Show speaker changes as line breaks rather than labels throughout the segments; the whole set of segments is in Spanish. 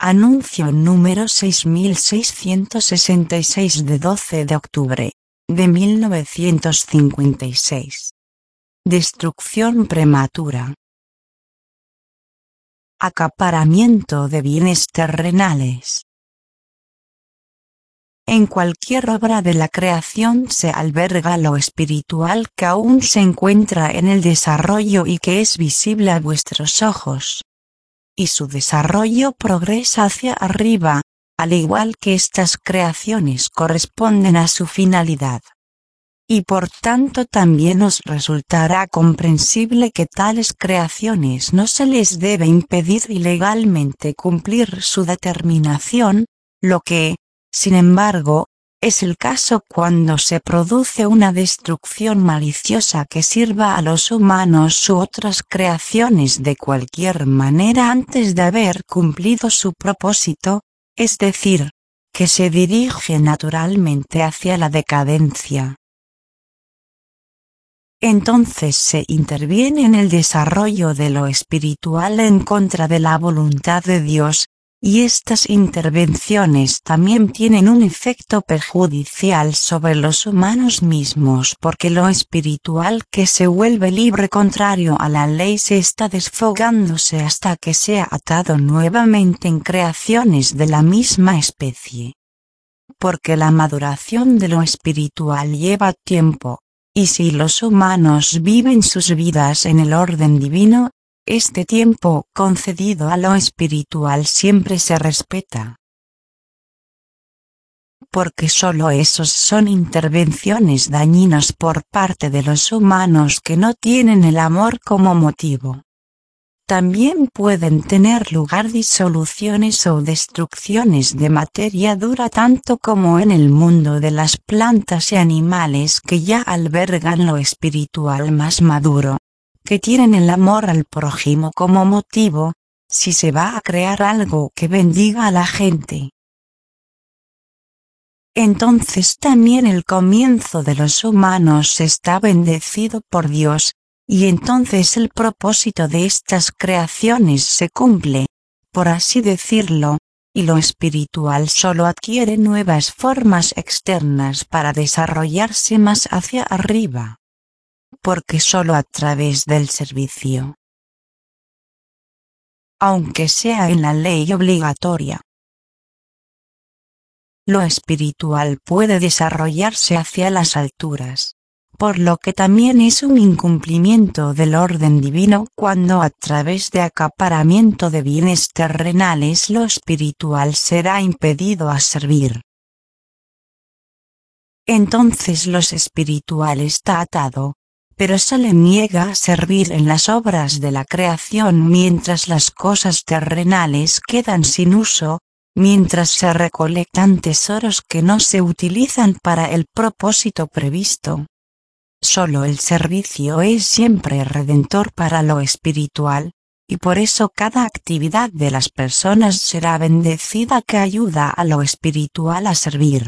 Anuncio número 6666 de 12 de octubre de 1956. Destrucción prematura. Acaparamiento de bienes terrenales. En cualquier obra de la creación se alberga lo espiritual que aún se encuentra en el desarrollo y que es visible a vuestros ojos. Y su desarrollo progresa hacia arriba, al igual que estas creaciones corresponden a su finalidad. Y por tanto también os resultará comprensible que tales creaciones no se les debe impedir ilegalmente cumplir su determinación, lo que, sin embargo, es el caso cuando se produce una destrucción maliciosa que sirva a los humanos u otras creaciones de cualquier manera antes de haber cumplido su propósito, es decir, que se dirige naturalmente hacia la decadencia. Entonces se interviene en el desarrollo de lo espiritual en contra de la voluntad de Dios, y estas intervenciones también tienen un efecto perjudicial sobre los humanos mismos porque lo espiritual que se vuelve libre contrario a la ley se está desfogándose hasta que sea atado nuevamente en creaciones de la misma especie. Porque la maduración de lo espiritual lleva tiempo, y si los humanos viven sus vidas en el orden divino, este tiempo concedido a lo espiritual siempre se respeta. Porque solo esos son intervenciones dañinas por parte de los humanos que no tienen el amor como motivo. También pueden tener lugar disoluciones o destrucciones de materia dura tanto como en el mundo de las plantas y animales que ya albergan lo espiritual más maduro, que tienen el amor al prójimo como motivo, si se va a crear algo que bendiga a la gente. Entonces también el comienzo de los humanos está bendecido por Dios, y entonces el propósito de estas creaciones se cumple, por así decirlo, y lo espiritual solo adquiere nuevas formas externas para desarrollarse más hacia arriba. Porque solo a través del servicio, aunque sea en la ley obligatoria, lo espiritual puede desarrollarse hacia las alturas, por lo que también es un incumplimiento del orden divino cuando a través de acaparamiento de bienes terrenales lo espiritual será impedido a servir. Entonces lo espiritual está atado, pero se le niega a servir en las obras de la creación mientras las cosas terrenales quedan sin uso, mientras se recolectan tesoros que no se utilizan para el propósito previsto. Solo el servicio es siempre redentor para lo espiritual, y por eso cada actividad de las personas será bendecida que ayuda a lo espiritual a servir.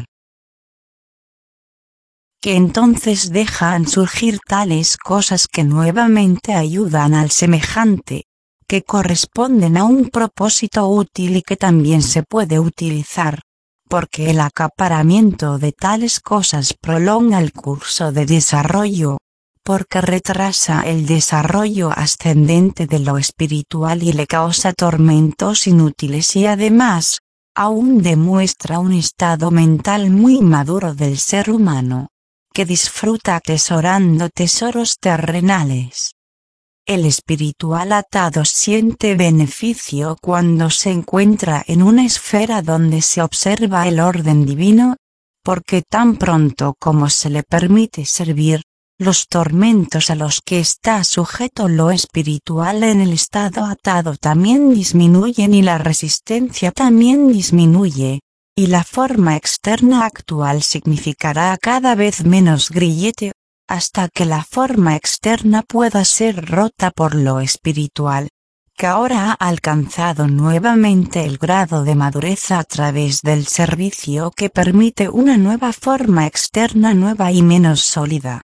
Que entonces dejan surgir tales cosas que nuevamente ayudan al semejante, que corresponden a un propósito útil y que también se puede utilizar, porque el acaparamiento de tales cosas prolonga el curso de desarrollo, porque retrasa el desarrollo ascendente de lo espiritual y le causa tormentos inútiles y además, aún demuestra un estado mental muy maduro del ser humano, que disfruta atesorando tesoros terrenales. El espiritual atado siente beneficio cuando se encuentra en una esfera donde se observa el orden divino, porque tan pronto como se le permite servir, los tormentos a los que está sujeto lo espiritual en el estado atado también disminuyen y la resistencia también disminuye. Y la forma externa actual significará cada vez menos grillete, hasta que la forma externa pueda ser rota por lo espiritual, que ahora ha alcanzado nuevamente el grado de madurez a través del servicio que permite una nueva forma externa nueva y menos sólida.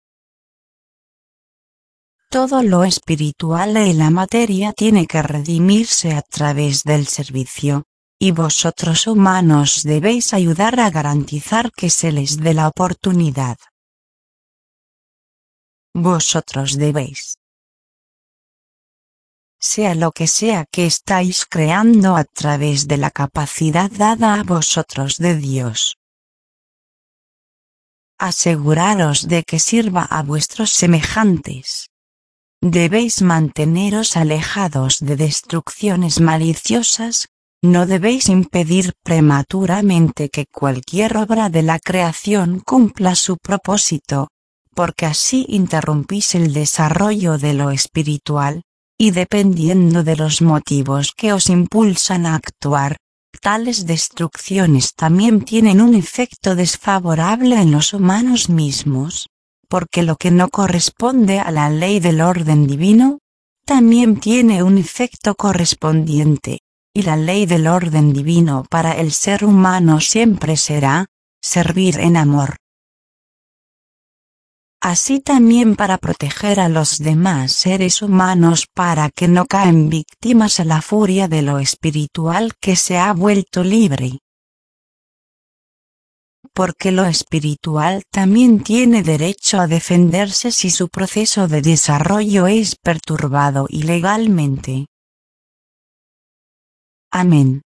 Todo lo espiritual en la materia tiene que redimirse a través del servicio. y vosotros humanos debéis ayudar a garantizar que se les dé la oportunidad. Vosotros debéis. Sea lo que sea que estáis creando a través de la capacidad dada a vosotros de Dios. Aseguraros de que sirva a vuestros semejantes. Debéis manteneros alejados de destrucciones maliciosas, no debéis impedir prematuramente que cualquier obra de la creación cumpla su propósito, porque así interrumpís el desarrollo de lo espiritual, y dependiendo de los motivos que os impulsan a actuar, tales destrucciones también tienen un efecto desfavorable en los humanos mismos, porque lo que no corresponde a la ley del orden divino, también tiene un efecto correspondiente, y la ley del orden divino para el ser humano siempre será, servir en amor. Así también para proteger a los demás seres humanos para que no caen víctimas a la furia de lo espiritual que se ha vuelto libre. Porque lo espiritual también tiene derecho a defenderse si su proceso de desarrollo es perturbado ilegalmente. Amén.